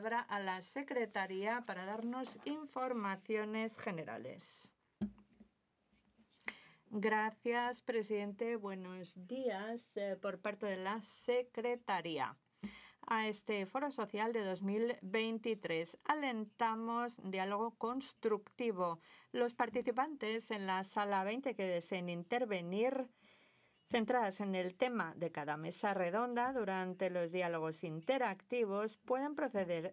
palabra a la Secretaría para darnos informaciones generales. Gracias, presidente. Buenos días por parte de la Secretaría. A este Foro Social de 2023 alentamos diálogo constructivo. Los participantes en la Sala 20 que deseen intervenir centradas en el tema de cada mesa redonda durante los diálogos interactivos pueden proceder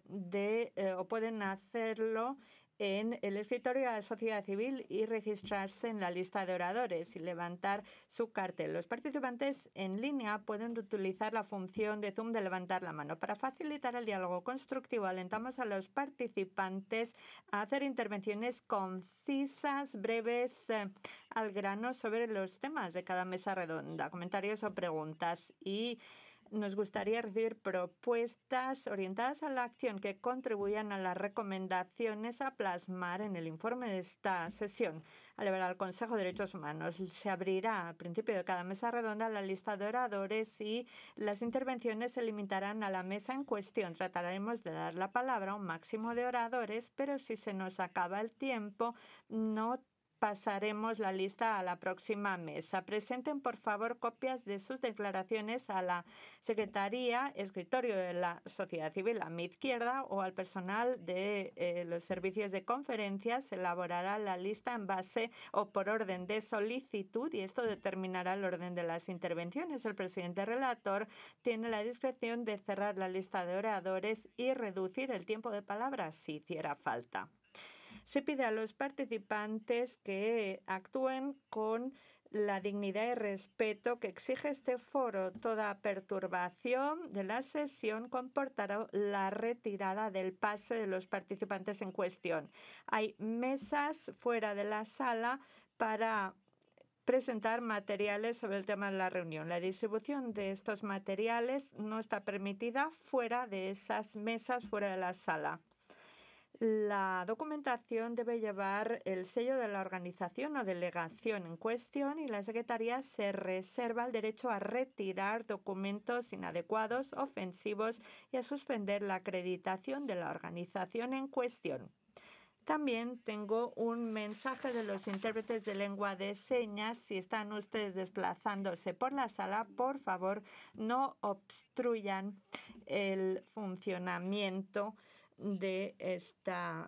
o pueden hacerlo en el escritorio de la sociedad civil y registrarse en la lista de oradores y levantar su cartel. Los participantes en línea pueden utilizar la función de Zoom de levantar la mano. Para facilitar el diálogo constructivo, alentamos a los participantes a hacer intervenciones concisas, breves, al grano sobre los temas de cada mesa redonda, comentarios o preguntas, y nos gustaría recibir propuestas orientadas a la acción que contribuyan a las recomendaciones a plasmar en el informe de esta sesión. Al elevar al Consejo de Derechos Humanos se abrirá al principio de cada mesa redonda la lista de oradores y las intervenciones se limitarán a la mesa en cuestión. Trataremos de dar la palabra a un máximo de oradores, pero si se nos acaba el tiempo, no pasaremos la lista a la próxima mesa. Presenten, por favor, copias de sus declaraciones a la Secretaría, escritorio de la sociedad civil a mi izquierda, o al personal de los servicios de conferencias. Se elaborará la lista en base o por orden de solicitud y esto determinará el orden de las intervenciones. El presidente relator tiene la discreción de cerrar la lista de oradores y reducir el tiempo de palabra si hiciera falta. Se pide a los participantes que actúen con la dignidad y respeto que exige este foro. Toda perturbación de la sesión comportará la retirada del pase de los participantes en cuestión. Hay mesas fuera de la sala para presentar materiales sobre el tema de la reunión. La distribución de estos materiales no está permitida fuera de esas mesas, fuera de la sala. La documentación debe llevar el sello de la organización o delegación en cuestión y la Secretaría se reserva el derecho a retirar documentos inadecuados, ofensivos y a suspender la acreditación de la organización en cuestión. También tengo un mensaje de los intérpretes de lengua de señas. Si están ustedes desplazándose por la sala, por favor, no obstruyan el funcionamiento de esta